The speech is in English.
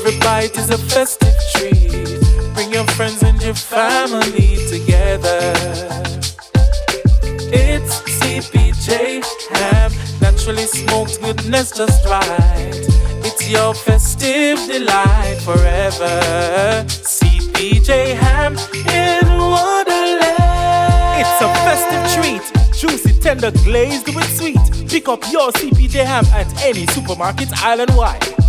Every bite is a festive treat. Bring your friends and your family together. It's CPJ Ham, naturally smoked goodness just right. It's your festive delight forever. CPJ Ham in Wonderland. It's a festive treat, juicy, tender, glazed with sweet. Pick up your CPJ Ham at any supermarket island-wide.